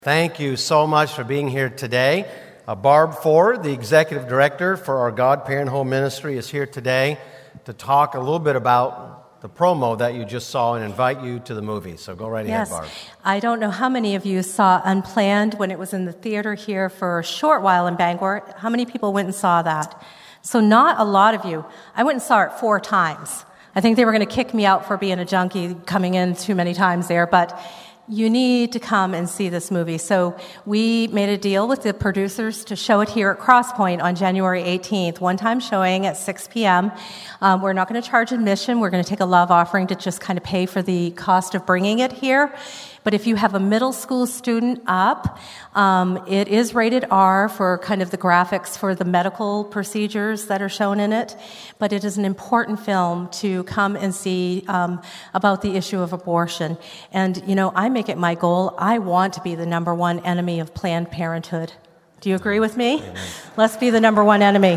Thank you so much for being here today. Barb Ford, the Executive Director for our God-Parent Home Ministry, is here today to talk a little bit about the promo that you just saw and invite you to the movie. So go right ahead, Barb. I don't know how many of you saw Unplanned when it was in the theater here for a short while in Bangor. How many people went and saw that? So not a lot of you. I went and saw it 4 times. I think they were going to kick me out for being a junkie coming in too many times there, but you need to come and see this movie. So we made a deal with the producers to show it here at Crosspoint on January 18th, one-time showing at 6 p.m. We're not going to charge admission. We're going to take a love offering to just kind of pay for the cost of bringing it here. But if you have a middle school student up, it is rated R for kind of the graphics for the medical procedures that are shown in it. But it is an important film to come and see about the issue of abortion. And, you know, I make it my goal. I want to be the number one enemy of Planned Parenthood. Do you agree with me? Amen. Let's be the number one enemy.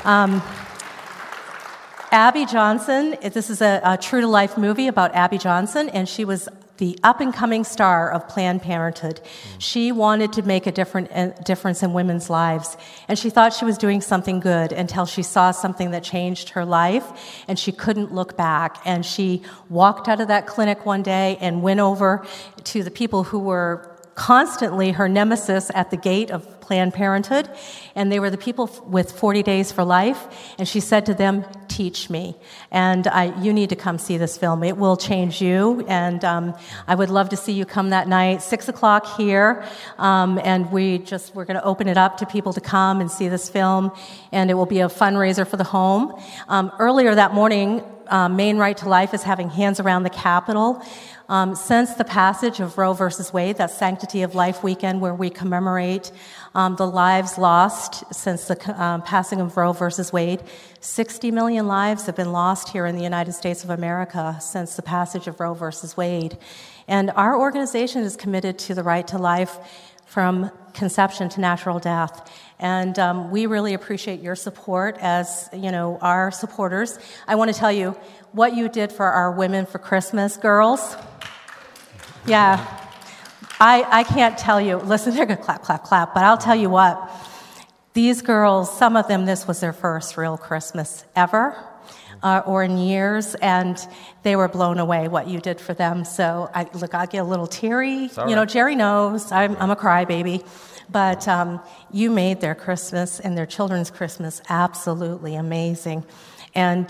Abby Johnson, this is a true-to-life movie about Abby Johnson, and she was the up-and-coming star of Planned Parenthood. She wanted to make a difference in women's lives, and she thought she was doing something good until she saw something that changed her life, and she couldn't look back. And she walked out of that clinic one day and went over to the people who were constantly her nemesis at the gate of Planned Parenthood, and they were the people with 40 Days for Life, and she said to them, "Teach me." And you need to come see this film. It will change you, and I would love to see you come that night, 6 o'clock here, and we're going to open it up to people to come and see this film, and it will be a fundraiser for the home. Earlier that morning, Maine Right to Life is having Hands Around the Capitol. Since the passage of Roe versus Wade, that Sanctity of Life weekend where we commemorate the lives lost since the passing of Roe versus Wade, 60 million lives have been lost here in the United States of America since the passage of Roe versus Wade. And our organization is committed to the right to life from conception to natural death. And we really appreciate your support as, you know, our supporters. I want to tell you what you did for our Women for Christmas girls. Yeah. I can't tell you. Listen, they're going to clap, clap, clap. But I'll tell you what. These girls, some of them, this was their first real Christmas ever or in years. And they were blown away what you did for them. So, I get a little teary. You know, Jerry knows. I'm a crybaby. But you made their Christmas and their children's Christmas absolutely amazing. And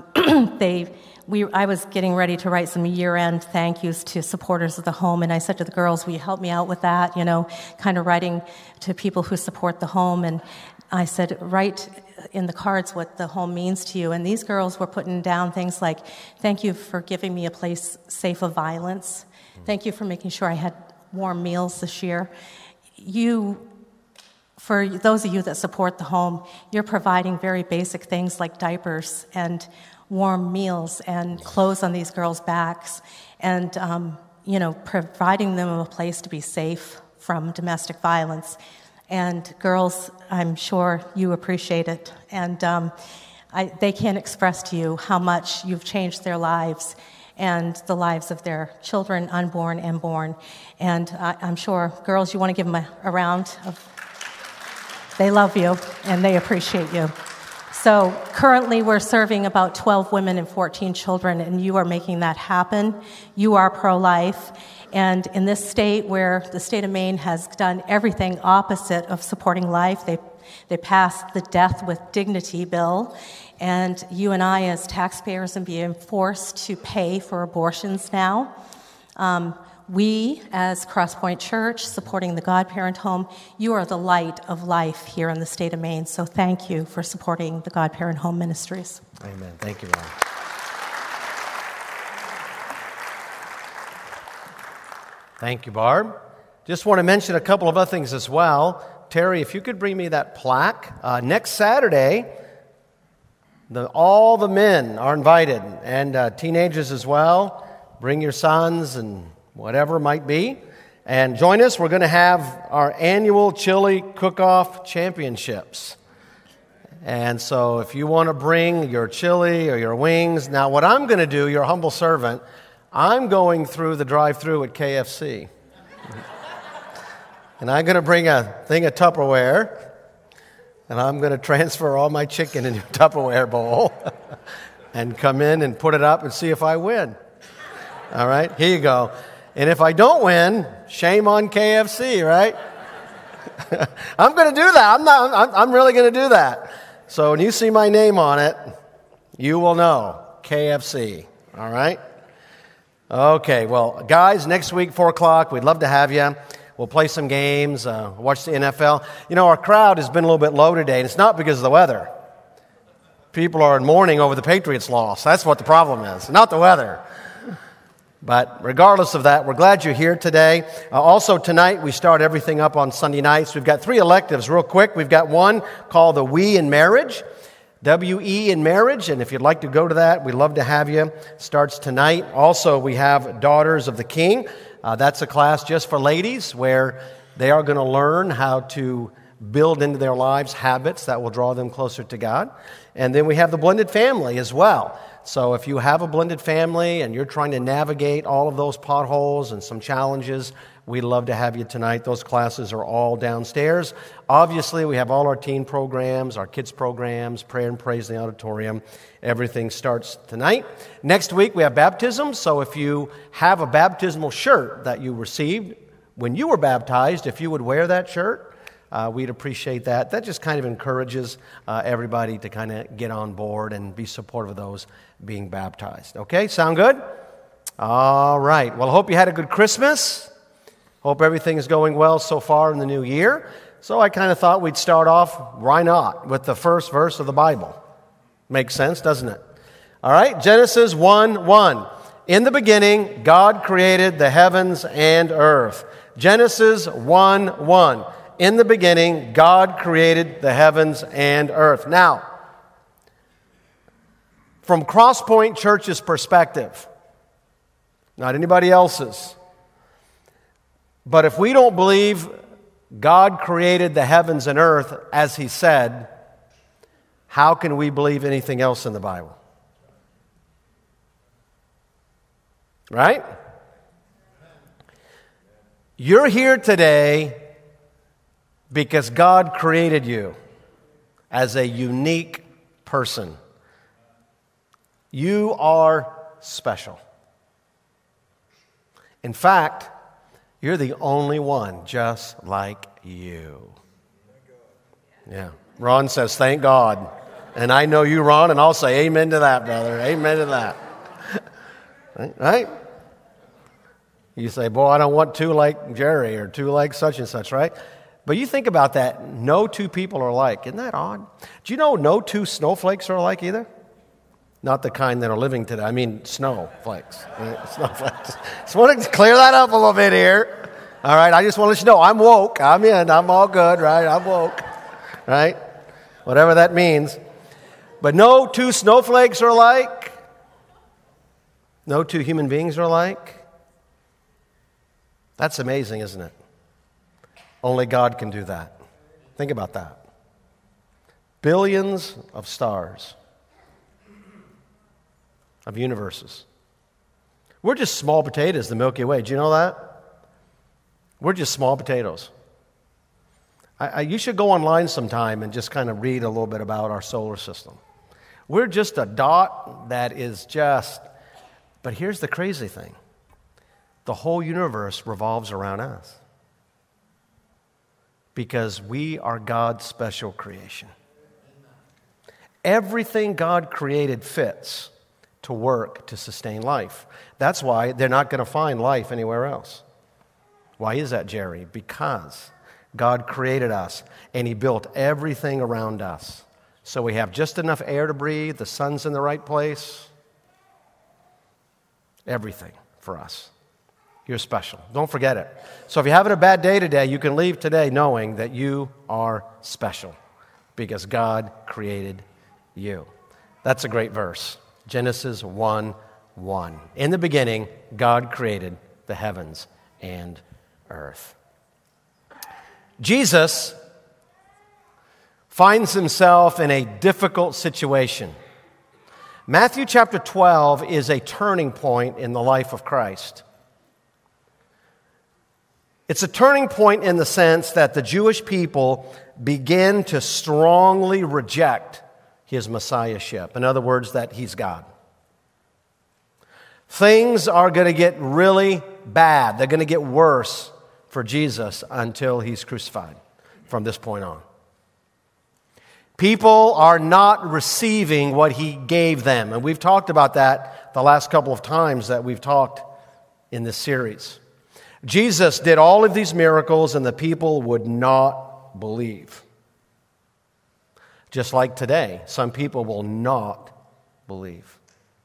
I was getting ready to write some year-end thank yous to supporters of the home, and I said to the girls, will you help me out with that, you know, kind of writing to people who support the home. And I said, write in the cards what the home means to you. And these girls were putting down things like, thank you for giving me a place safe of violence. Thank you for making sure I had warm meals this year. For those of you that support the home, you're providing very basic things like diapers and warm meals and clothes on these girls' backs and, you know, providing them a place to be safe from domestic violence. And girls, I'm sure you appreciate it. And they can't express to you how much you've changed their lives and the lives of their children, unborn and born. And I'm sure, girls, you want to give them a round of... They love you, and they appreciate you. So currently we're serving about 12 women and 14 children, and you are making that happen. You are pro-life. And in this state where the state of Maine has done everything opposite of supporting life, they passed the Death with Dignity bill, and you and I as taxpayers are being forced to pay for abortions now. We, as Crosspoint Church, supporting the God-Parent Home, you are the light of life here in the state of Maine. So thank you for supporting the God-Parent Home Ministries. Amen. Thank you, Ron. Thank you, Barb. Just want to mention a couple of other things as well. Terry, if you could bring me that plaque. Next Saturday, all the men are invited, and teenagers as well. Bring your sons and whatever it might be. And join us. We're going to have our annual chili cook-off championships. And so if you want to bring your chili or your wings, now what I'm going to do, your humble servant, I'm going through the drive-thru at KFC. and I'm going to bring a thing of Tupperware, and I'm going to transfer all my chicken into a Tupperware bowl and come in and put it up and see if I win. All right, here you go. And if I don't win, shame on KFC, right? I'm going to do that. I'm really going to do that. So when you see my name on it, you will know KFC. All right? Okay, well, guys, next week, 4 o'clock, we'd love to have you. We'll play some games, watch the NFL. You know, our crowd has been a little bit low today, and it's not because of the weather. People are in mourning over the Patriots' loss. That's what the problem is, not the weather. But regardless of that, we're glad you're here today. Also tonight, we start everything up on Sunday nights. We've got 3 electives real quick. We've got one called the We in Marriage, W-E in Marriage. And if you'd like to go to that, we'd love to have you. Starts tonight. Also, we have Daughters of the King. That's a class just for ladies where they are going to learn how to build into their lives habits that will draw them closer to God. And then we have the blended family as well. So if you have a blended family and you're trying to navigate all of those potholes and some challenges, we'd love to have you tonight. Those classes are all downstairs. Obviously, we have all our teen programs, our kids programs, prayer and praise in the auditorium. Everything starts tonight. Next week, we have baptism. So if you have a baptismal shirt that you received when you were baptized, if you would wear that shirt, we'd appreciate that. That just kind of encourages everybody to kind of get on board and be supportive of those being baptized. Okay, sound good? All right. Well, I hope you had a good Christmas. Hope everything is going well so far in the new year. So I kind of thought we'd start off, why not, with the first verse of the Bible. Makes sense, doesn't it? All right, Genesis 1:1. In the beginning, God created the heavens and earth. Genesis 1:1. In the beginning, God created the heavens and earth. Now, from Crosspoint Church's perspective, not anybody else's, but if we don't believe God created the heavens and earth as He said, how can we believe anything else in the Bible? Right? You're here today because God created you as a unique person. You are special. In fact, you're the only one just like you. Yeah. Ron says, thank God. And I know you, Ron, and I'll say amen to that, brother. Amen to that. Right? You say, boy, I don't want 2 like Jerry or 2 like such and such, right? But you think about that. No 2 people are alike. Isn't that odd? Do you know no 2 snowflakes are alike either? Not the kind that are living today. I mean snowflakes. Snowflakes. Just wanted to clear that up a little bit here. All right, I just want to let you know I'm woke. I'm in. I'm all good, right? I'm woke, right? Whatever that means. But no 2 snowflakes are alike. No 2 human beings are alike. That's amazing, isn't it? Only God can do that. Think about that. Billions of stars, of universes. We're just small potatoes, the Milky Way. Do you know that? We're just small potatoes. You should go online sometime and just kind of read a little bit about our solar system. We're just a dot that is just... But here's the crazy thing. The whole universe revolves around us. Because we are God's special creation. Everything God created fits to work to sustain life. That's why they're not going to find life anywhere else. Why is that, Jerry? Because God created us and He built everything around us. So we have just enough air to breathe, the sun's in the right place. Everything for us. You're special. Don't forget it. So if you're having a bad day today, you can leave today knowing that you are special because God created you. That's a great verse. Genesis 1:1. In the beginning, God created the heavens and earth. Jesus finds himself in a difficult situation. Matthew chapter 12 is a turning point in the life of Christ. It's a turning point in the sense that the Jewish people begin to strongly reject his messiahship. In other words, that he's God. Things are going to get really bad. They're going to get worse for Jesus until he's crucified from this point on. People are not receiving what he gave them. And we've talked about that the last couple of times that we've talked in this series. Jesus did all of these miracles and the people would not believe. Just like today, some people will not believe.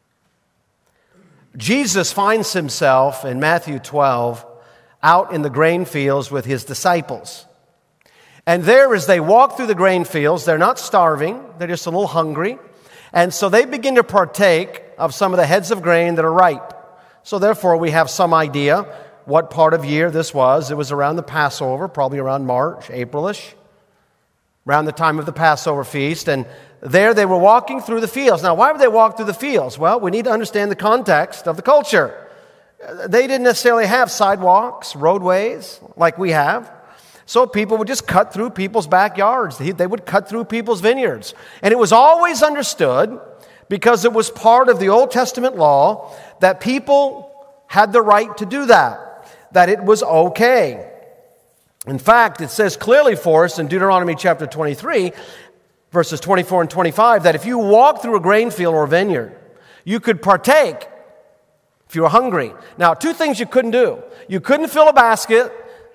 Jesus finds himself in Matthew 12 out in the grain fields with his disciples. And there, as they walk through the grain fields, they're not starving, they're just a little hungry. And so they begin to partake of some of the heads of grain that are ripe. So therefore, we have some idea what part of year this was. It was around the Passover, probably around March, April-ish, around the time of the Passover feast. And there they were walking through the fields. Now, why would they walk through the fields? Well, we need to understand the context of the culture. They didn't necessarily have sidewalks, roadways like we have. So people would just cut through people's backyards. They would cut through people's vineyards. And it was always understood, because it was part of the Old Testament law, that people had the right to do that it was okay. In fact, it says clearly for us in Deuteronomy chapter 23, verses 24 and 25, that if you walk through a grain field or a vineyard, you could partake if you were hungry. Now, two things you couldn't do. You couldn't fill a basket,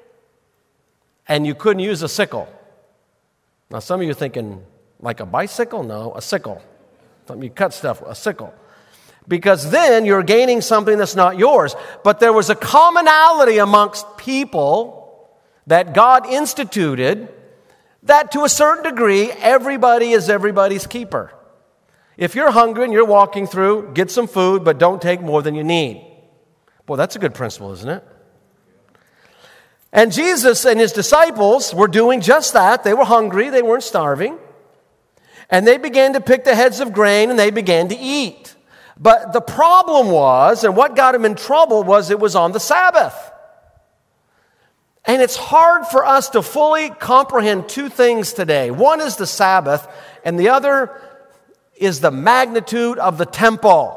and you couldn't use a sickle. Now, some of you are thinking, like a bicycle? No, a sickle. Something you cut stuff with, a sickle. Because then you're gaining something that's not yours. But there was a commonality amongst people that God instituted that to a certain degree, everybody is everybody's keeper. If you're hungry and you're walking through, get some food, but don't take more than you need. Boy, that's a good principle, isn't it? And Jesus and his disciples were doing just that. They were hungry. They weren't starving. And they began to pick the heads of grain and they began to eat. But the problem was, and what got them in trouble was it was on the Sabbath. And it's hard for us to fully comprehend two things today. One is the Sabbath, and the other is the magnitude of the temple.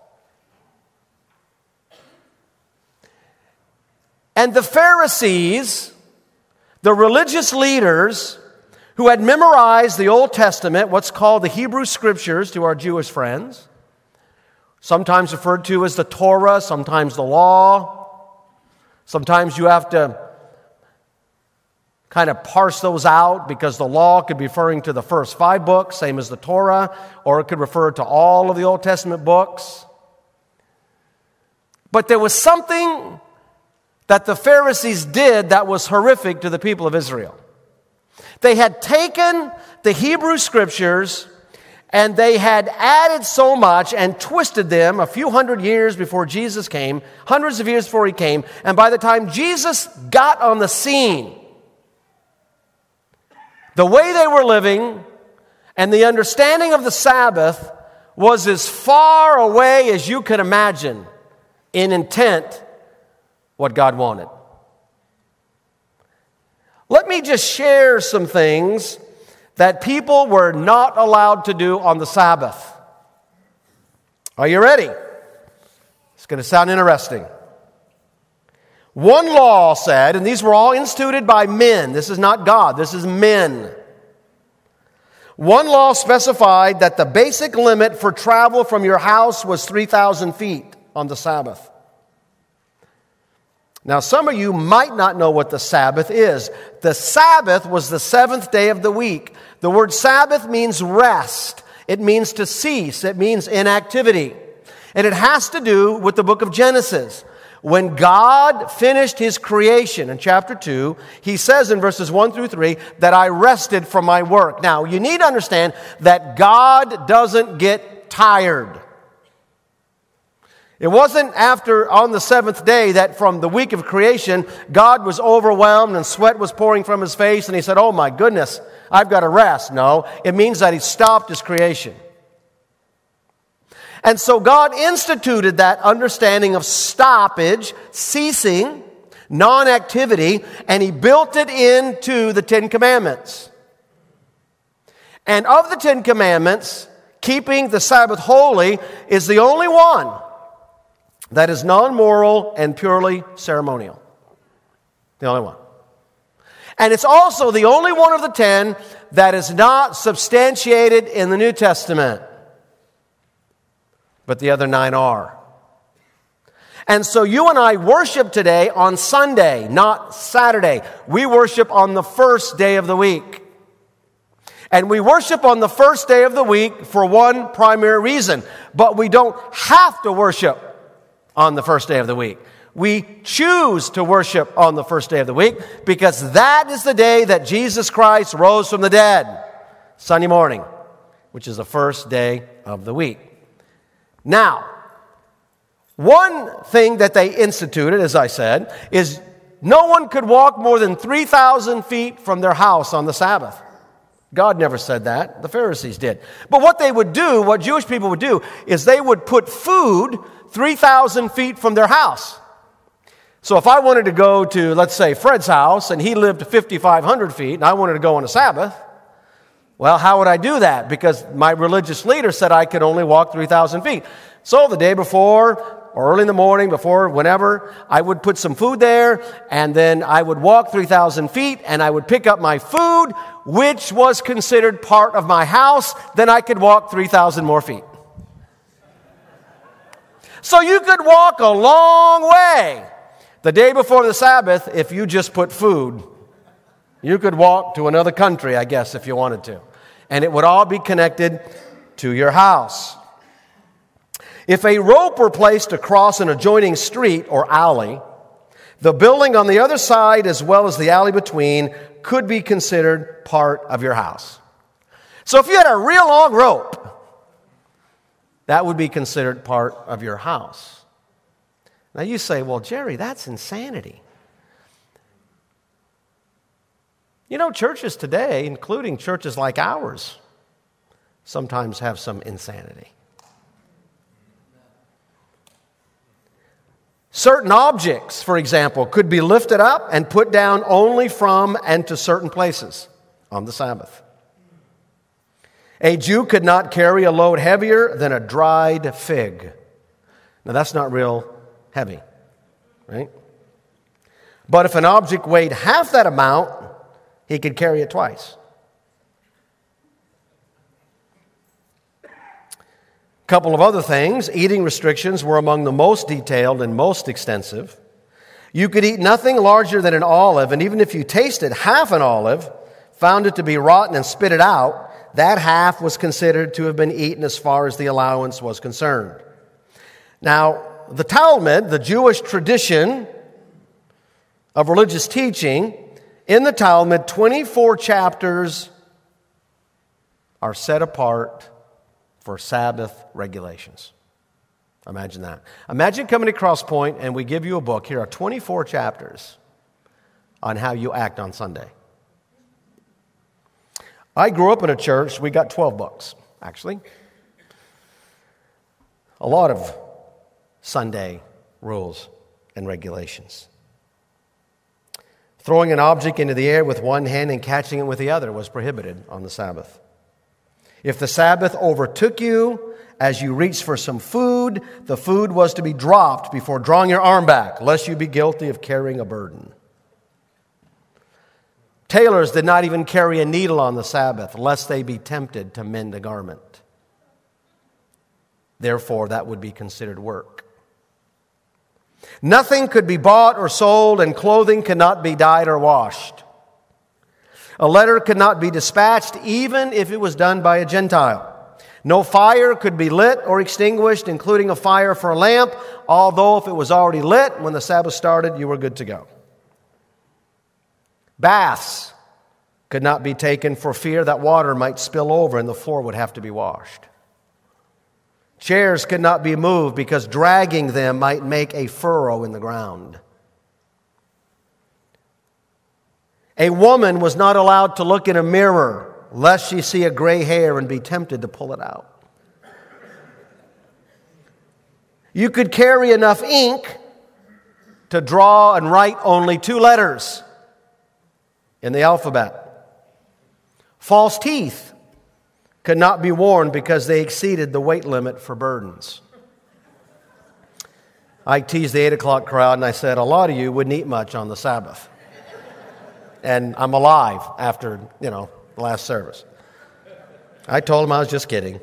And the Pharisees, the religious leaders who had memorized the Old Testament, what's called the Hebrew Scriptures to our Jewish friends, sometimes referred to as the Torah, sometimes the law. Sometimes you have to kind of parse those out because the law could be referring to the first 5 books, same as the Torah, or it could refer to all of the Old Testament books. But there was something that the Pharisees did that was horrific to the people of Israel. They had taken the Hebrew Scriptures and they had added so much and twisted them a few hundred years before Jesus came, hundreds of years before he came, and by the time Jesus got on the scene, the way they were living and the understanding of the Sabbath was as far away as you could imagine in intent what God wanted. Let me just share some things that people were not allowed to do on the Sabbath. Are you ready? It's going to sound interesting. One law said, and these were all instituted by men. This is not God, this is men. One law specified that the basic limit for travel from your house was 3,000 feet on the Sabbath. Now, some of you might not know what the Sabbath is. The Sabbath was the 7th day of the week. The word Sabbath means rest. It means to cease. It means inactivity. And it has to do with the book of Genesis. When God finished his creation in chapter 2, he says in verses 1 through 3 that I rested from my work. Now, you need to understand that God doesn't get tired. It wasn't after on the 7th day that from the week of creation, God was overwhelmed and sweat was pouring from his face and he said, oh my goodness, I've got to rest. No, it means that he stopped his creation. And so God instituted that understanding of stoppage, ceasing, non-activity, and he built it into the Ten Commandments. And of the Ten Commandments, keeping the Sabbath holy is the only one that is non-moral and purely ceremonial. The only one. And it's also the only one of the 10 that is not substantiated in the New Testament. But the other 9 are. And so you and I worship today on Sunday, not Saturday. We worship on the first day of the week. And we worship on the first day of the week for one primary reason. But we don't have to worship on the first day of the week. We choose to worship on the first day of the week because that is the day that Jesus Christ rose from the dead, Sunday morning, which is the first day of the week. Now, one thing that they instituted, as I said, is no one could walk more than 3,000 feet from their house on the Sabbath. God never said that. The Pharisees did. But what they would do, what Jewish people would do, is they would put food 3,000 feet from their house. So if I wanted to go to, let's say, Fred's house, and he lived 5,500 feet, and I wanted to go on a Sabbath, well, how would I do that? Because my religious leader said I could only walk 3,000 feet. So the day before, or early in the morning, before, whenever, I would put some food there, and then I would walk 3,000 feet, and I would pick up my food, which was considered part of my house. Then I could walk 3,000 more feet. So you could walk a long way. The day before the Sabbath, if you just put food, you could walk to another country, I guess, if you wanted to. And it would all be connected to your house. If a rope were placed across an adjoining street or alley, the building on the other side as well as the alley between could be considered part of your house. So if you had a real long rope, that would be considered part of your house. Now you say, well, Jerry, that's insanity. You know, churches today, including churches like ours, sometimes have some insanity. Certain objects, for example, could be lifted up and put down only from and to certain places on the Sabbath. A Jew could not carry a load heavier than a dried fig. Now, that's not real heavy, right? But if an object weighed half that amount, he could carry it twice. A couple of other things. Eating restrictions were among the most detailed and most extensive. You could eat nothing larger than an olive, and even if you tasted half an olive, found it to be rotten and spit it out, that half was considered to have been eaten as far as the allowance was concerned. Now, the Talmud, the Jewish tradition of religious teaching, in the Talmud, 24 chapters are set apart for Sabbath regulations. Imagine that. Imagine coming to Cross Point and we give you a book. Here are 24 chapters on how you act on Sunday. I grew up in a church, we got 12 books, actually. A lot of Sunday rules and regulations. Throwing an object into the air with one hand and catching it with the other was prohibited on the Sabbath. If the Sabbath overtook you as you reached for some food, the food was to be dropped before drawing your arm back, lest you be guilty of carrying a burden. Tailors did not even carry a needle on the Sabbath, lest they be tempted to mend a garment. Therefore, that would be considered work. Nothing could be bought or sold, and clothing cannot be dyed or washed. A letter could not be dispatched, even if it was done by a Gentile. No fire could be lit or extinguished, including a fire for a lamp, although if it was already lit when the Sabbath started, you were good to go. Baths could not be taken for fear that water might spill over and the floor would have to be washed. Chairs could not be moved because dragging them might make a furrow in the ground. A woman was not allowed to look in a mirror lest she see a gray hair and be tempted to pull it out. You could carry enough ink to draw and write only 2 letters in the alphabet. False teeth could not be worn because they exceeded the weight limit for burdens. I teased the 8 o'clock crowd and I said, a lot of you wouldn't eat much on the Sabbath. And I'm alive after, the last service. I told them I was just kidding.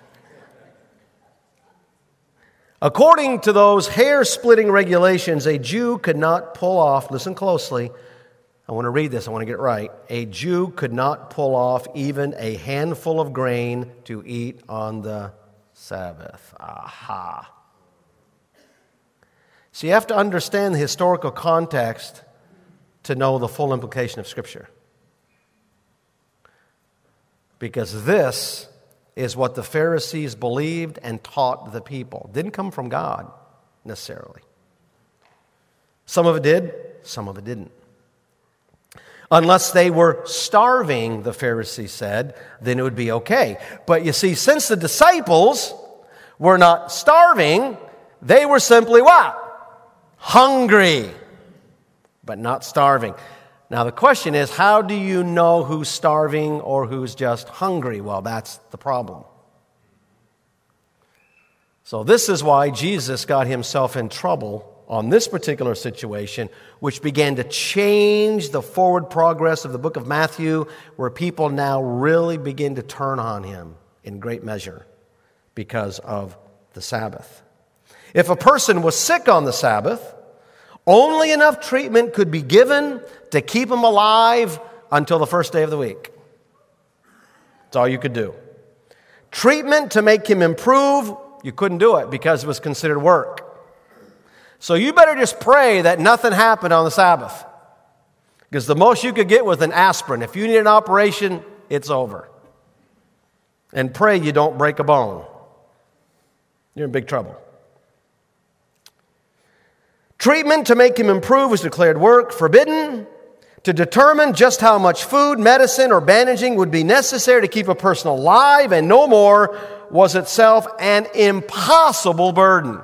According to those hair-splitting regulations, a Jew could not pull off, listen closely, I want to read this, I want to get it right. A Jew could not pull off even a handful of grain to eat on the Sabbath. Aha. So you have to understand the historical context to know the full implication of Scripture. Because this is what the Pharisees believed and taught the people. It didn't come from God, necessarily. Some of it did, some of it didn't. Unless they were starving, the Pharisees said, then it would be okay. But you see, since the disciples were not starving, they were simply what? Hungry, but not starving. Now the question is, how do you know who's starving or who's just hungry? Well, that's the problem. So this is why Jesus got himself in trouble on this particular situation, which began to change the forward progress of the book of Matthew, where people now really begin to turn on him in great measure because of the Sabbath. If a person was sick on the Sabbath, only enough treatment could be given to keep him alive until the first day of the week. That's all you could do. Treatment to make him improve, you couldn't do it because it was considered work. So you better just pray that nothing happened on the Sabbath. Because the most you could get was an aspirin. If you need an operation, it's over. And pray you don't break a bone. You're in big trouble. Treatment to make him improve was declared work. Forbidden. To determine just how much food, medicine, or bandaging would be necessary to keep a person alive and no more was itself an impossible burden.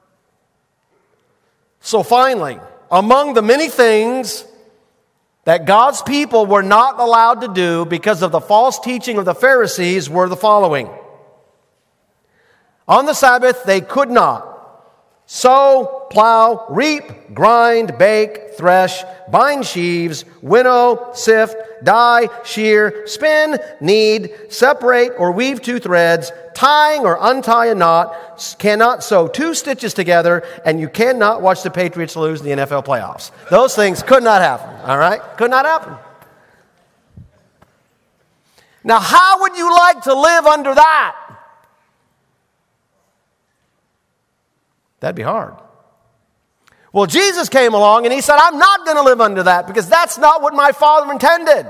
So finally, among the many things that God's people were not allowed to do because of the false teaching of the Pharisees were the following. On the Sabbath, they could not sow, plow, reap, grind, bake, thresh, bind sheaves, winnow, sift, dye, shear, spin, knead, separate, or weave 2 threads, tying or untie a knot, cannot sew 2 stitches together, and you cannot watch the Patriots lose in the NFL playoffs. Those things could not happen, all right? Could not happen. Now, how would you like to live under that? That'd be hard. Well, Jesus came along and he said, I'm not going to live under that because that's not what my Father intended.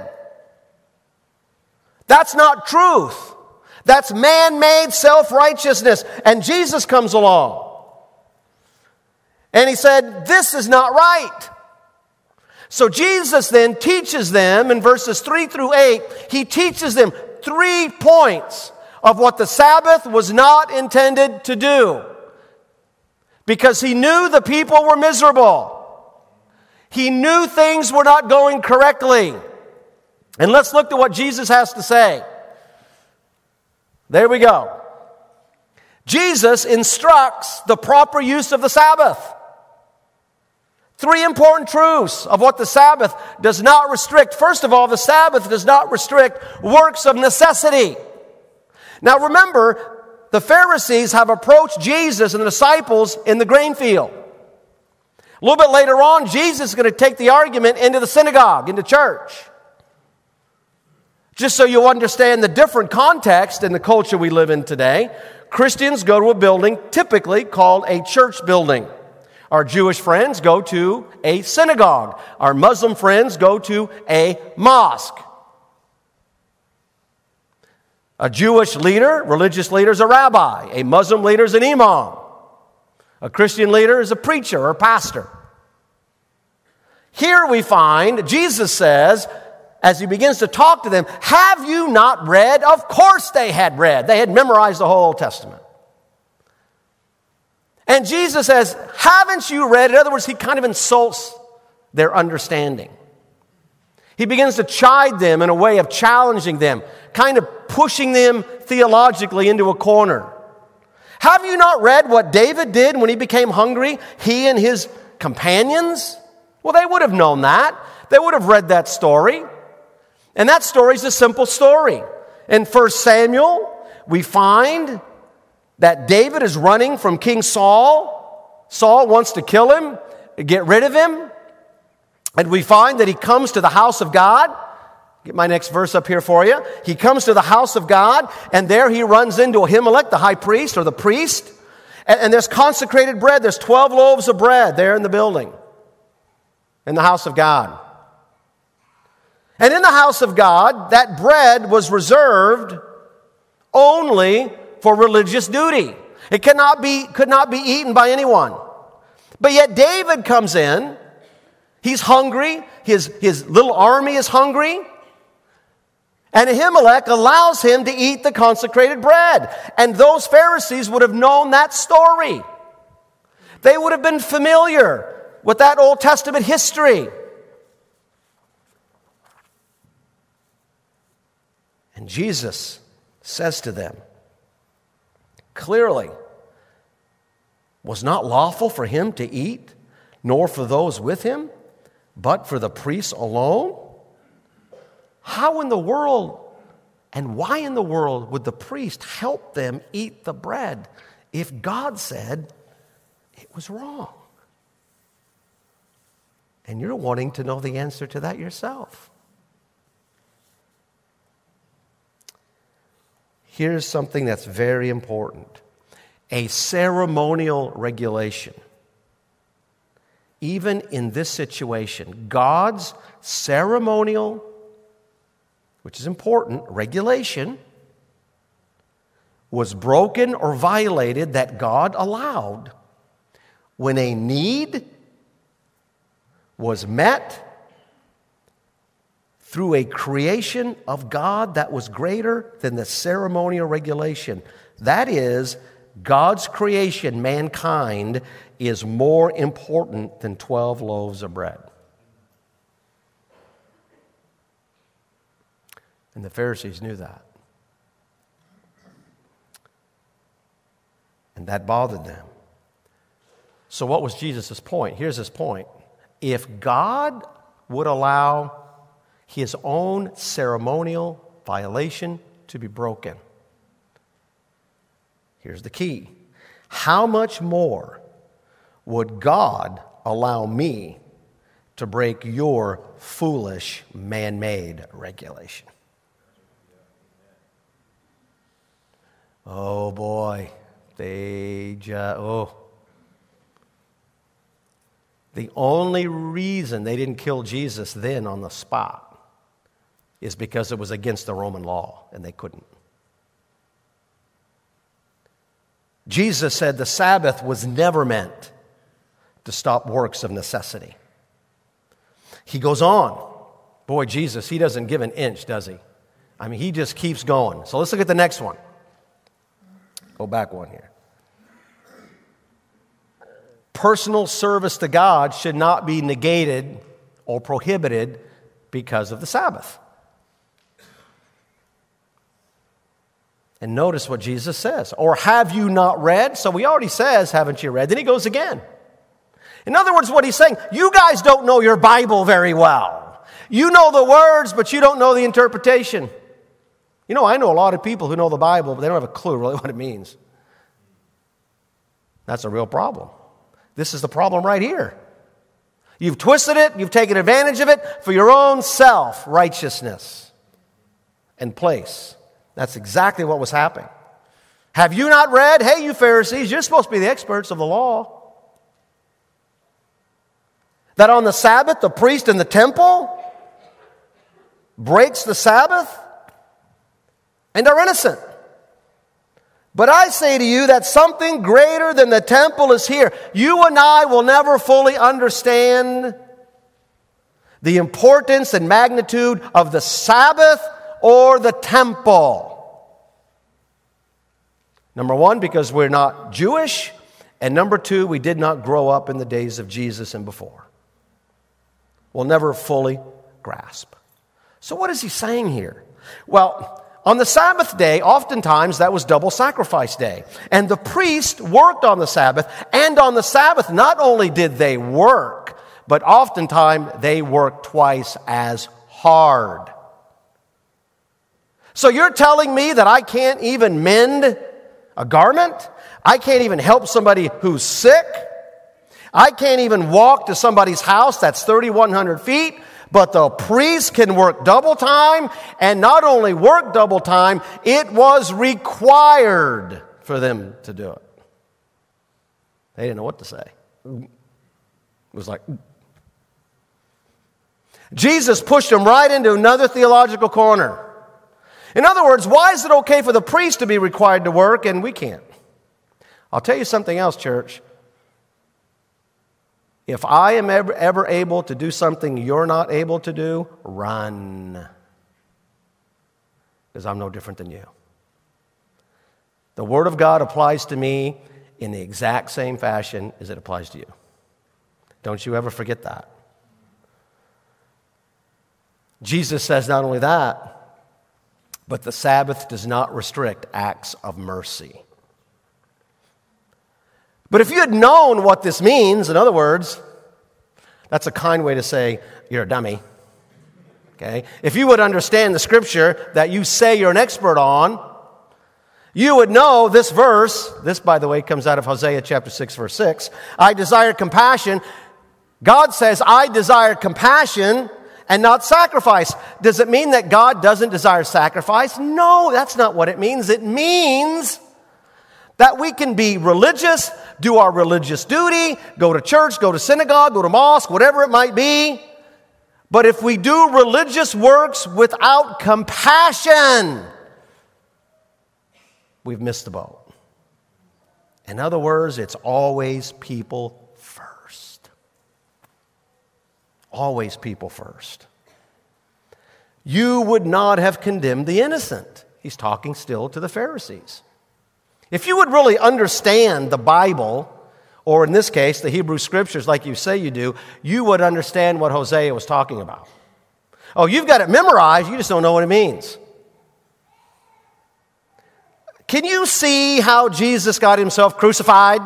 That's not truth. That's man-made self-righteousness. And Jesus comes along. And he said, this is not right. So Jesus then teaches them in verses 3 through 8, he teaches them 3 points of what the Sabbath was not intended to do. Because he knew the people were miserable. He knew things were not going correctly. And let's look at what Jesus has to say. There we go. Jesus instructs the proper use of the Sabbath. 3 important truths of what the Sabbath does not restrict. First of all, the Sabbath does not restrict works of necessity. Now remember, the Pharisees have approached Jesus and the disciples in the grain field. A little bit later on, Jesus is going to take the argument into the synagogue, into church. Just so you understand the different context in the culture we live in today, Christians go to a building typically called a church building. Our Jewish friends go to a synagogue. Our Muslim friends go to a mosque. A Jewish leader, religious leader, is a rabbi. A Muslim leader is an imam. A Christian leader is a preacher or pastor. Here we find, Jesus says, as he begins to talk to them, have you not read? Of course they had read. They had memorized the whole Old Testament. And Jesus says, haven't you read? In other words, he kind of insults their understanding. He begins to chide them in a way of challenging them, kind of pushing them theologically into a corner. Have you not read what David did when he became hungry, he and his companions? Well, they would have known that. They would have read that story. And that story is a simple story. In 1 Samuel, we find that David is running from King Saul. Saul wants to kill him, get rid of him. And we find that he comes to the house of God. Get my next verse up here for you. He comes to the house of God, and there he runs into Ahimelech, the high priest or the priest. And there's consecrated bread. There's 12 loaves of bread there in the building, in the house of God. And in the house of God, that bread was reserved only for religious duty. It could not be eaten by anyone. But yet David comes in. He's hungry. His little army is hungry. And Ahimelech allows him to eat the consecrated bread. And those Pharisees would have known that story. They would have been familiar with that Old Testament history. And Jesus says to them, clearly, was not lawful for him to eat, nor for those with him, but for the priests alone? How in the world and why in the world would the priest help them eat the bread if God said it was wrong? And you're wanting to know the answer to that yourself. Here's something that's very important. A ceremonial regulation. Even in this situation, God's ceremonial, which is important, regulation was broken or violated that God allowed when a need was met through a creation of God that was greater than the ceremonial regulation. That is, God's creation, mankind, is more important than 12 loaves of bread. And the Pharisees knew that. And that bothered them. So what was Jesus' point? Here's his point. If God would allow his own ceremonial violation to be broken, here's the key. How much more would God allow me to break your foolish man-made regulation? Oh boy, The only reason they didn't kill Jesus then on the spot is because it was against the Roman law and they couldn't. Jesus said the Sabbath was never meant to stop works of necessity. He goes on. Boy, Jesus, he doesn't give an inch, does he? I mean, he just keeps going. So let's look at the next one. Go back one here. Personal service to God should not be negated or prohibited because of the Sabbath. And notice what Jesus says. Or have you not read? So he already says, haven't you read? Then he goes again. In other words, what he's saying, you guys don't know your Bible very well. You know the words, but you don't know the interpretation. You know, I know a lot of people who know the Bible, but they don't have a clue really what it means. That's a real problem. This is the problem right here. You've twisted it, you've taken advantage of it for your own self-righteousness and place. That's exactly what was happening. Have you not read? Hey, you Pharisees, you're supposed to be the experts of the law. That on the Sabbath, the priest in the temple breaks the Sabbath and are innocent. But I say to you that something greater than the temple is here. You and I will never fully understand the importance and magnitude of the Sabbath or the temple. Number one, because we're not Jewish. And number two, we did not grow up in the days of Jesus and before. We'll never fully grasp. So what is he saying here? Well, on the Sabbath day, oftentimes that was double sacrifice day. And the priest worked on the Sabbath. And on the Sabbath, not only did they work, but oftentimes they worked twice as hard. So you're telling me that I can't even mend a garment? I can't even help somebody who's sick? I can't even walk to somebody's house that's 3,100 feet? But the priest can work double time, and not only work double time, it was required for them to do it. They didn't know what to say. It was like... Jesus pushed them right into another theological corner. In other words, why is it okay for the priest to be required to work and we can't? I'll tell you something else, church. If I am ever able to do something you're not able to do, run. Because I'm no different than you. The Word of God applies to me in the exact same fashion as it applies to you. Don't you ever forget that. Jesus says not only that, but the Sabbath does not restrict acts of mercy. But if you had known what this means, in other words, that's a kind way to say you're a dummy. Okay? If you would understand the scripture that you say you're an expert on, you would know this verse. This, by the way, comes out of Hosea chapter 6, verse 6. I desire compassion. God says, I desire compassion and not sacrifice. Does it mean that God doesn't desire sacrifice? No, that's not what it means. It means that we can be religious, do our religious duty, go to church, go to synagogue, go to mosque, whatever it might be. But if we do religious works without compassion, we've missed the boat. In other words, it's always people first. Always people first. You would not have condemned the innocent. He's talking still to the Pharisees. If you would really understand the Bible, or in this case, the Hebrew Scriptures like you say you do, you would understand what Hosea was talking about. Oh, you've got it memorized, you just don't know what it means. Can you see how Jesus got himself crucified?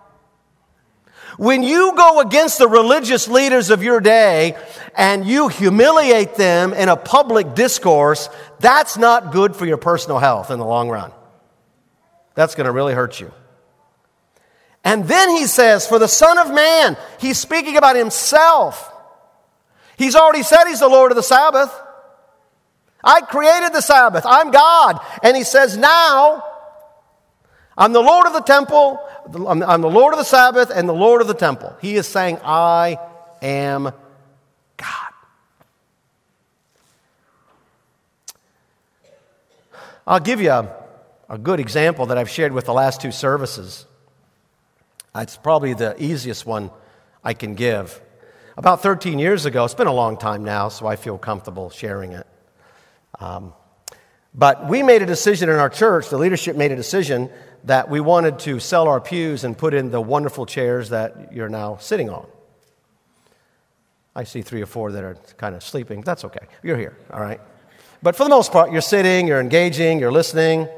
When you go against the religious leaders of your day and you humiliate them in a public discourse, that's not good for your personal health in the long run. That's going to really hurt you. And then he says, for the Son of Man, he's speaking about himself. He's already said he's the Lord of the Sabbath. I created the Sabbath. I'm God. And he says, now, I'm the Lord of the temple, I'm the Lord of the Sabbath and the Lord of the temple. He is saying, I am God. I'll give you a good example that I've shared with the last two services. It's probably the easiest one I can give. About 13 years ago, it's been a long time now, so I feel comfortable sharing it. But we made a decision in our church, the leadership made a decision that we wanted to sell our pews and put in the wonderful chairs that you're now sitting on. I see 3 or 4 that are kind of sleeping. That's okay. You're here, all right? But for the most part, you're sitting, you're engaging, you're listening.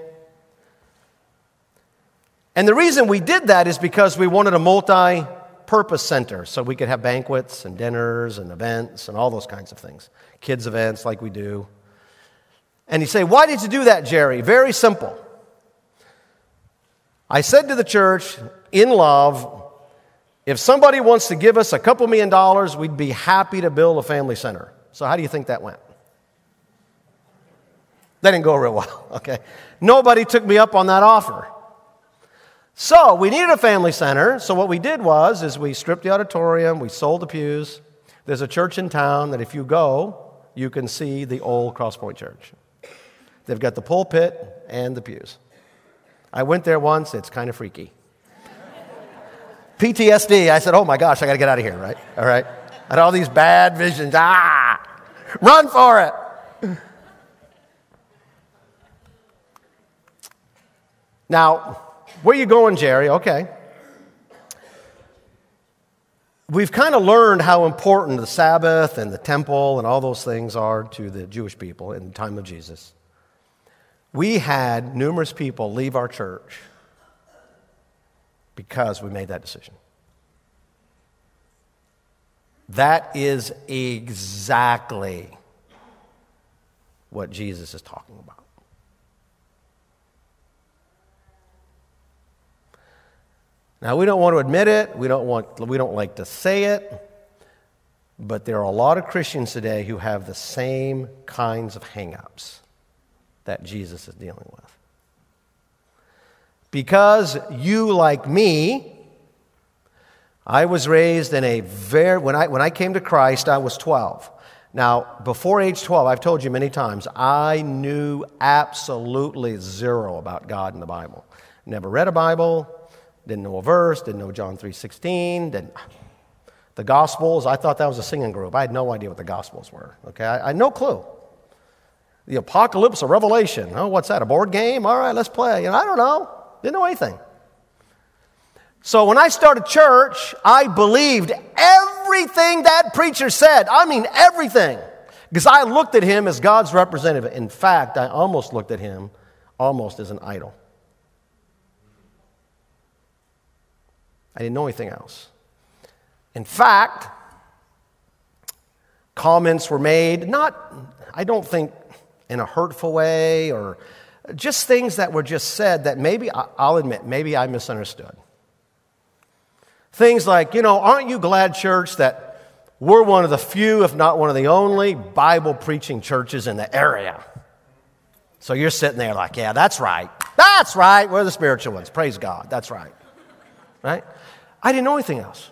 And the reason we did that is because we wanted a multi-purpose center so we could have banquets and dinners and events and all those kinds of things. Kids' events like we do. And you say, why did you do that, Jerry? Very simple. I said to the church, in love, if somebody wants to give us a couple $1 million, we'd be happy to build a family center. So how do you think that went? That didn't go real well, okay? Nobody took me up on that offer. So we needed a family center. So what we did was we stripped the auditorium, we sold the pews. There's a church in town that if you go, you can see the old Crosspoint Church. They've got the pulpit and the pews. I went there once. It's kind of freaky. PTSD. I said, oh my gosh, I got to get out of here, right? All right. I had all these bad visions. Run for it. Now, where are you going, Jerry? Okay. we've kind of learned how important the Sabbath and the temple and all those things are to the Jewish people in the time of Jesus. We had numerous people leave our church because we made that decision. That is exactly what Jesus is talking about. Now, we don't want to admit it. We don't like to say it. But there are a lot of Christians today who have the same kinds of hang-ups that Jesus is dealing with. Because you, like me, I was raised in when I came to Christ, I was 12. Now, before age 12, I've told you many times, I knew absolutely zero about God and the Bible. Never read a Bible, didn't know a verse, didn't know John 3:16, the Gospels, I thought that was a singing group. I had no idea what the Gospels were. Okay, I had no clue. The Apocalypse or Revelation, oh, what's that, a board game? All right, let's play. And I don't know, didn't know anything. So when I started church, I believed everything that preacher said. I mean everything. Because I looked at him as God's representative. In fact, I almost looked at him almost as an idol. I didn't know anything else. In fact, comments were made, I don't think in a hurtful way, or just things that were just said that maybe, I'll admit, maybe I misunderstood. Things like, aren't you glad, church, that we're one of the few, if not one of the only, Bible-preaching churches in the area? So you're sitting there like, yeah, that's right. That's right. We're the spiritual ones. Praise God. That's right. Right? I didn't know anything else.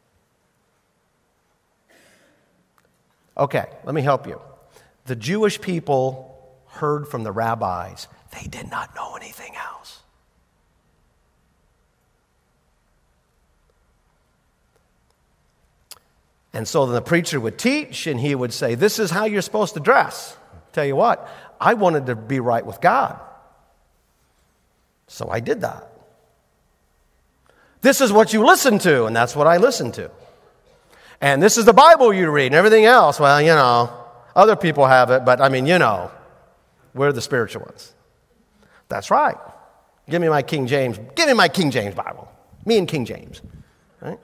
Okay, let me help you. The Jewish people heard from the rabbis. They did not know anything else. And so the preacher would teach, and he would say, this is how you're supposed to dress. Tell you what, I wanted to be right with God. So I did that. This is what you listen to, and that's what I listened to. And this is the Bible you read, and everything else, well, other people have it, but we're the spiritual ones. That's right. Give me my King James Bible. Me and King James. Right?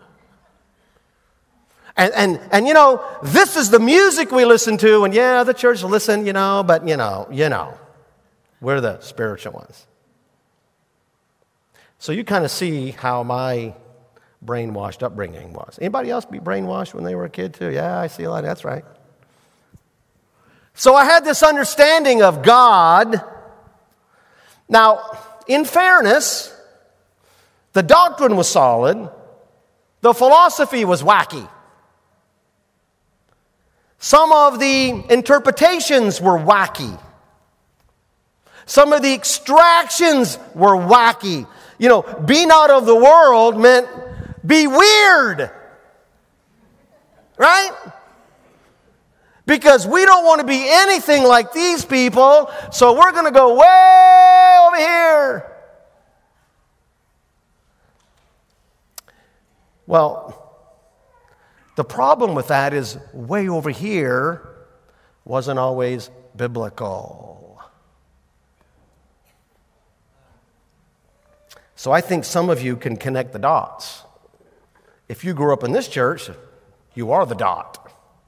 And this is the music we listen to, and yeah, the church will listen, but we're the spiritual ones. So you kind of see how my brainwashed upbringing was. Anybody else be brainwashed when they were a kid too? Yeah, I see a lot. That's right. So I had this understanding of God. Now, in fairness, the doctrine was solid. The philosophy was wacky. Some of the interpretations were wacky. Some of the extractions were wacky. Be not of the world meant be weird. Right? Because we don't want to be anything like these people, so we're going to go way over here. Well, the problem with that is way over here wasn't always biblical. So I think some of you can connect the dots. If you grew up in this church, you are the dot.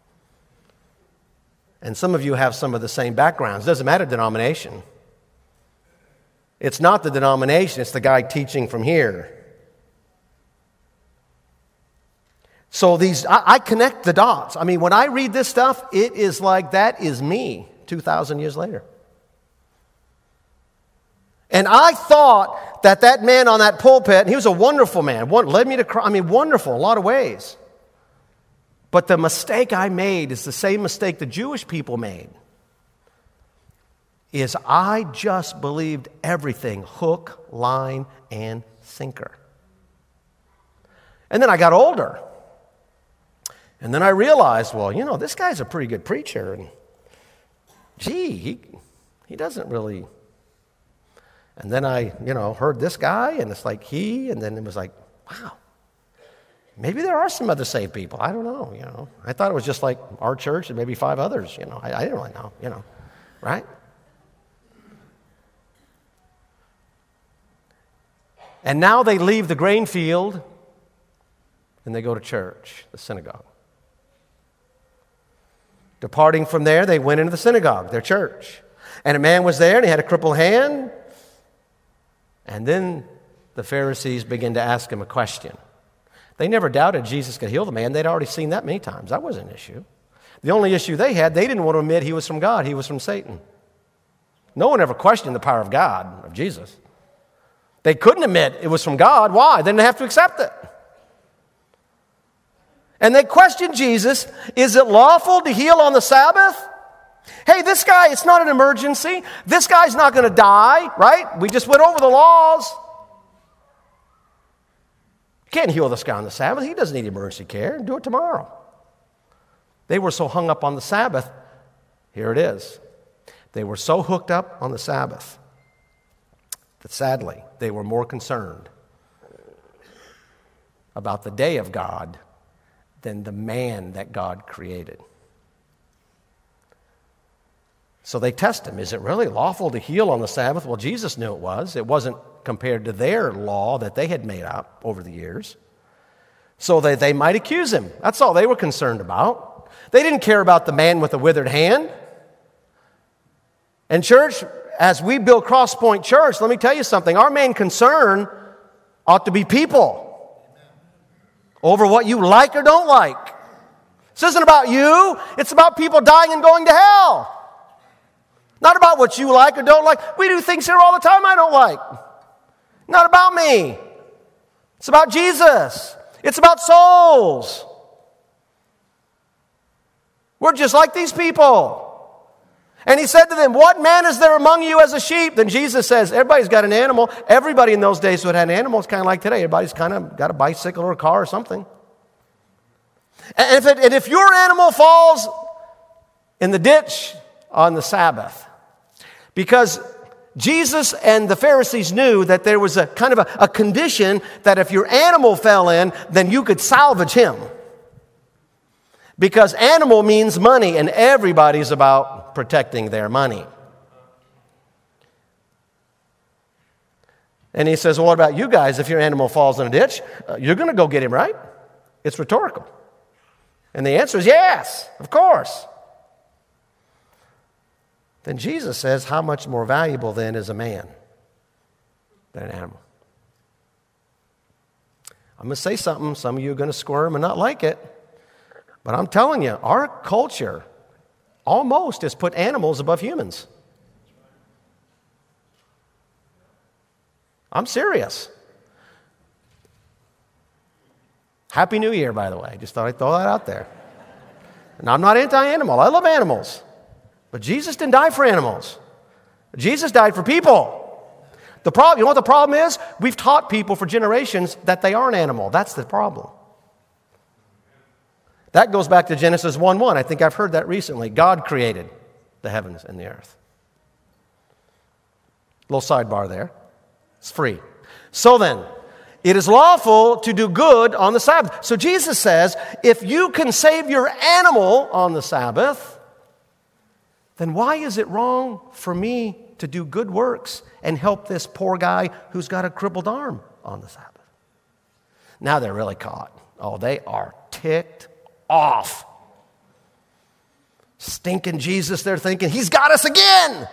And some of you have some of the same backgrounds. It doesn't matter denomination. It's not the denomination, it's the guy teaching from here. So I connect the dots. I mean, when I read this stuff, it is like that is me 2,000 years later. And I thought that man on that pulpit, and he was a wonderful man, led me to Christ. I mean, wonderful in a lot of ways. But the mistake I made is the same mistake the Jewish people made. Is I just believed everything, hook, line, and sinker. And then I got older. And then I realized, well, this guy's a pretty good preacher. And he doesn't really... And then I, heard this guy, and it's like and then it was like, wow. Maybe there are some other saved people. I don't know. I thought it was just like our church and maybe 5 others. I didn't really know. Right? And now they leave the grain field and they go to church, the synagogue. Departing from there, they went into the synagogue, their church. And a man was there and he had a crippled hand. And then the Pharisees began to ask him a question. They never doubted Jesus could heal the man. They'd already seen that many times. That wasn't an issue. The only issue they had, they didn't want to admit he was from God. He was from Satan. No one ever questioned the power of God, of Jesus. They couldn't admit it was from God. Why? They didn't have to accept it. And they questioned Jesus, is it lawful to heal on the Sabbath? Hey, this guy, it's not an emergency. This guy's not going to die, right? We just went over the laws. Can't heal this guy on the Sabbath. He doesn't need emergency care. Do it tomorrow. They were so hung up on the Sabbath. Here it is. They were so hooked up on the Sabbath that sadly, they were more concerned about the day of God than the man that God created. So they test him. Is it really lawful to heal on the Sabbath? Well, Jesus knew it was. It wasn't compared to their law that they had made up over the years. So they might accuse him. That's all they were concerned about. They didn't care about the man with the withered hand. And church, as we build Cross Point Church, let me tell you something. Our main concern ought to be people over what you like or don't like. This isn't about you. It's about people dying and going to hell. Not about what you like or don't like. We do things here all the time I don't like. Not about me. It's about Jesus. It's about souls. We're just like these people. And he said to them, what man is there among you as a sheep? Then Jesus says, everybody's got an animal. Everybody in those days who had an animal is kind of like today. Everybody's kind of got a bicycle or a car or something. And if your animal falls in the ditch on the Sabbath, because Jesus and the Pharisees knew that there was a kind of a condition that if your animal fell in, then you could salvage him. Because animal means money, and everybody's about protecting their money. And he says, well, what about you guys? If your animal falls in a ditch, you're going to go get him, right? It's rhetorical. And the answer is yes, of course. Then Jesus says, how much more valuable then is a man than an animal? I'm going to say something. Some of you are going to squirm and not like it. But I'm telling you, our culture almost has put animals above humans. I'm serious. Happy New Year, by the way. Just thought I'd throw that out there. And I'm not anti-animal. I love animals. But Jesus didn't die for animals. Jesus died for people. You know what the problem is? We've taught people for generations that they are an animal. That's the problem. That goes back to Genesis 1:1. I think I've heard that recently. God created the heavens and the earth. Little sidebar there. It's free. So then, it is lawful to do good on the Sabbath. So Jesus says, if you can save your animal on the Sabbath, then why is it wrong for me to do good works and help this poor guy who's got a crippled arm on the Sabbath? Now they're really caught. Oh, they are ticked off. Stinking Jesus, they're thinking, he's got us again.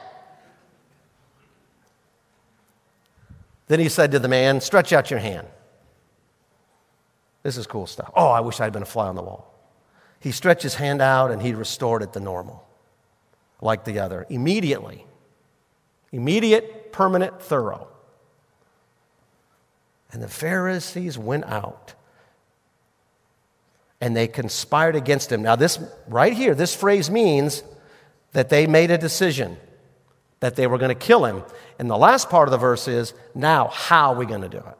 Then he said to the man, stretch out your hand. This is cool stuff. Oh, I wish I'd been a fly on the wall. He stretched his hand out and he restored it to normal, like the other. Immediately. Immediate, permanent, thorough. And the Pharisees went out and they conspired against him. Now this, right here, this phrase means that they made a decision that they were going to kill him. And the last part of the verse is, now how are we going to do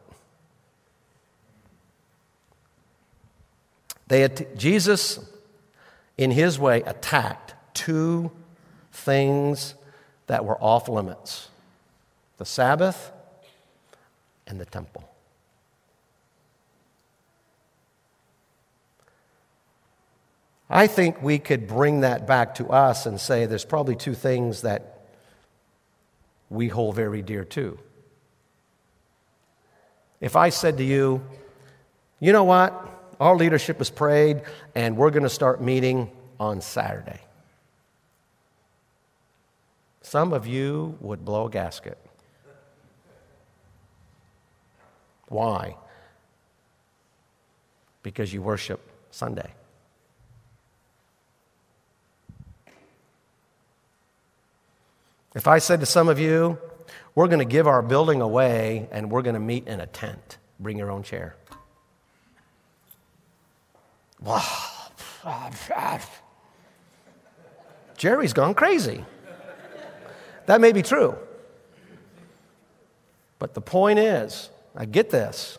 it? Jesus, in his way, attacked two things that were off limits: the Sabbath and the temple. I think we could bring that back to us and say there's probably two things that we hold very dear too. If I said to you, you know what? Our leadership has prayed and we're going to start meeting on Saturday. Some of you would blow a gasket. Why? Because you worship Sunday. If I said to some of you, we're going to give our building away and we're going to meet in a tent, bring your own chair. Wow. Jerry's gone crazy. That may be true. But the point is, I get this.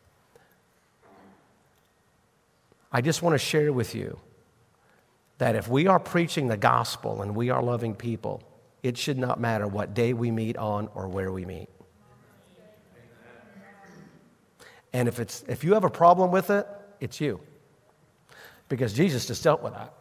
I just want to share with you that if we are preaching the gospel and we are loving people, it should not matter what day we meet on or where we meet. And if you have a problem with it, it's you. Because Jesus just dealt with that.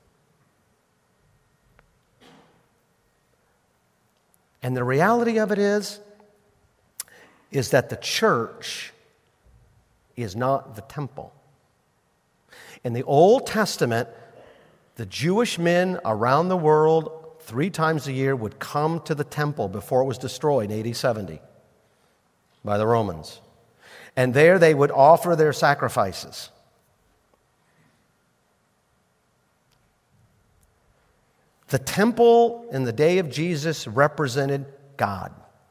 And the reality of it is that the church is not the temple. In the Old Testament, the Jewish men around the world 3 times a year would come to the temple before it was destroyed in AD 70 by the Romans. And there they would offer their sacrifices. The temple in the day of Jesus represented God.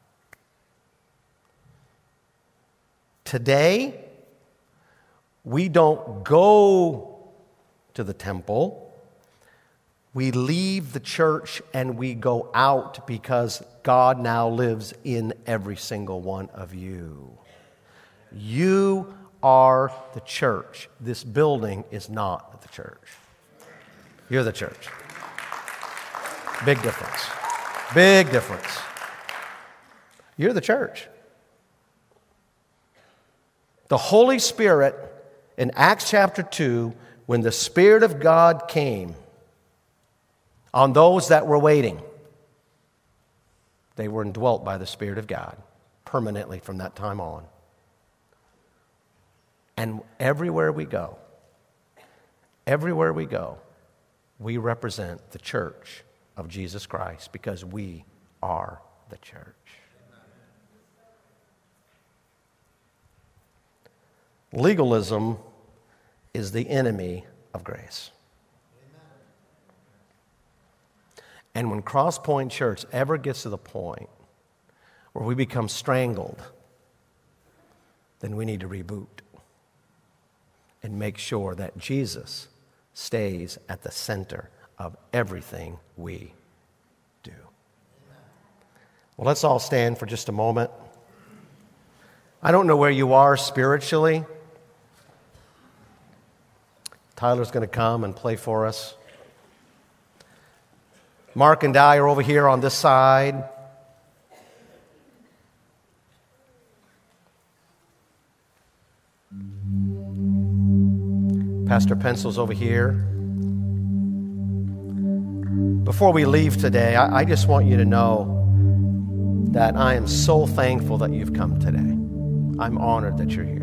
Today, we don't go to the temple. We leave the church and we go out because God now lives in every single one of you. You are the church. This building is not the church. You're the church. Big difference. Big difference. You're the church. The Holy Spirit, in Acts chapter 2, when the Spirit of God came on those that were waiting, they were indwelt by the Spirit of God permanently from that time on. And everywhere we go, we represent the church of Jesus Christ because we are the church. Legalism is the enemy of grace. And when Cross Point Church ever gets to the point where we become strangled, then we need to reboot and make sure that Jesus stays at the center of everything we do. Well, let's all stand for just a moment. I don't know where you are spiritually. Tyler's going to come and play for us. Mark and I are over here on this side. Pastor Pencil's over here. Before we leave today, I just want you to know that I am so thankful that you've come today. I'm honored that you're here.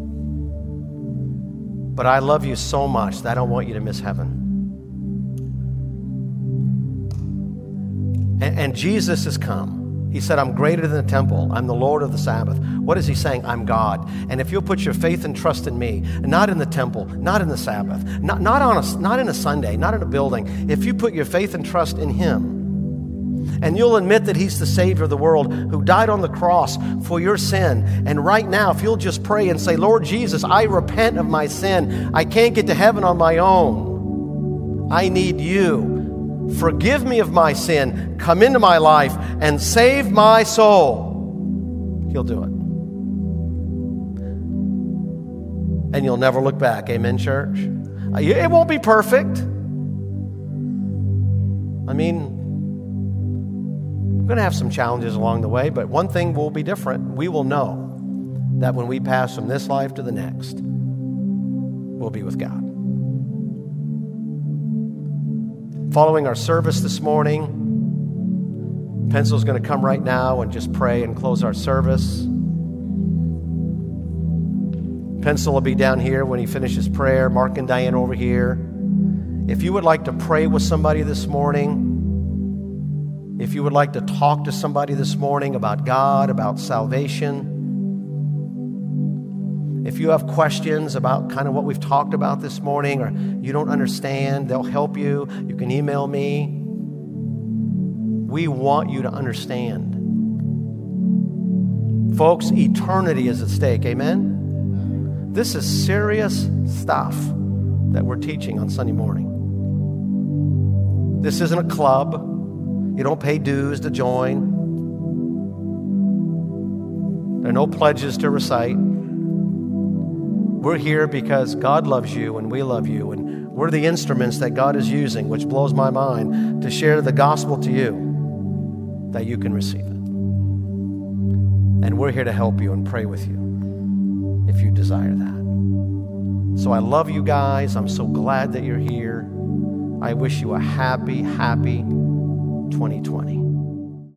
But I love you so much that I don't want you to miss heaven. And Jesus has come. He said, I'm greater than the temple. I'm the Lord of the Sabbath. What is he saying? I'm God. And if you'll put your faith and trust in me, not in the temple, not in the Sabbath, not in a Sunday, not in a building, if you put your faith and trust in him, and you'll admit that he's the Savior of the world who died on the cross for your sin. And right now, if you'll just pray and say, Lord Jesus, I repent of my sin. I can't get to heaven on my own. I need you. Forgive me of my sin. Come into my life and save my soul. He'll do it. And you'll never look back. Amen, church? It won't be perfect. I mean, we're going to have some challenges along the way, but one thing will be different. We will know that when we pass from this life to the next, we'll be with God. Following our service this morning, Pencil's going to come right now and just pray and close our service. Pencil will be down here when he finishes prayer. Mark and Diane over here. If you would like to pray with somebody this morning, if you would like to talk to somebody this morning about God, about salvation, if you have questions about kind of what we've talked about this morning, or you don't understand, they'll help you. You can email me. We want you to understand. Folks, eternity is at stake. Amen? This is serious stuff that we're teaching on Sunday morning. This isn't a club. You don't pay dues to join. There are no pledges to recite. We're here because God loves you and we love you, and we're the instruments that God is using, which blows my mind, to share the gospel to you that you can receive it. And we're here to help you and pray with you if you desire that. So I love you guys. I'm so glad that you're here. I wish you a happy, happy 2020.